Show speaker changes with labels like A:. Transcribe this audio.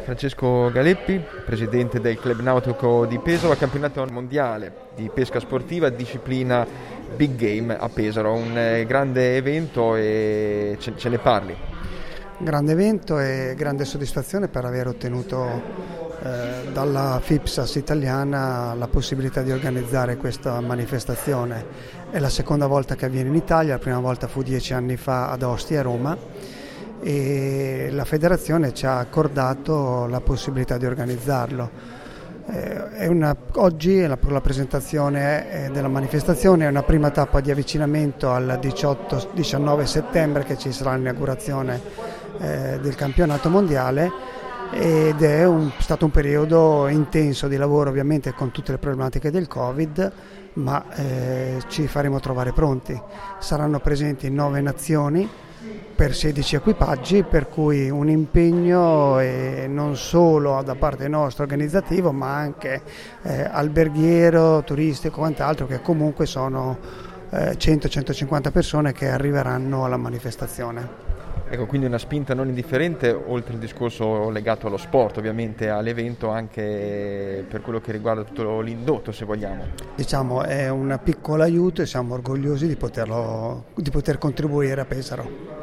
A: Francesco Galeppi, presidente del Club Nautico di Pesaro, campionato mondiale di pesca sportiva, disciplina Big Game a Pesaro, un grande evento e ce ne parli.
B: Grande evento e grande soddisfazione per aver ottenuto dalla FIPSAS italiana la possibilità di organizzare questa manifestazione. È la seconda volta che avviene in Italia, la prima volta fu 10 anni fa ad Ostia, a Roma, e la federazione ci ha accordato la possibilità di organizzarlo. Oggi la presentazione della manifestazione è una prima tappa di avvicinamento al 18-19 settembre, che ci sarà l'inaugurazione del campionato mondiale, ed è stato un periodo intenso di lavoro, ovviamente con tutte le problematiche del Covid, ma ci faremo trovare pronti. Saranno presenti 9 nazioni per 16 equipaggi, per cui un impegno non solo da parte nostra organizzativo, ma anche alberghiero, turistico e quant'altro, che comunque sono 100-150 persone che arriveranno alla manifestazione.
A: Ecco, quindi una spinta non indifferente, oltre al discorso legato allo sport, ovviamente all'evento, anche per quello che riguarda tutto l'indotto, se vogliamo.
B: Diciamo, è un piccolo aiuto e siamo orgogliosi di poter contribuire a Pesaro.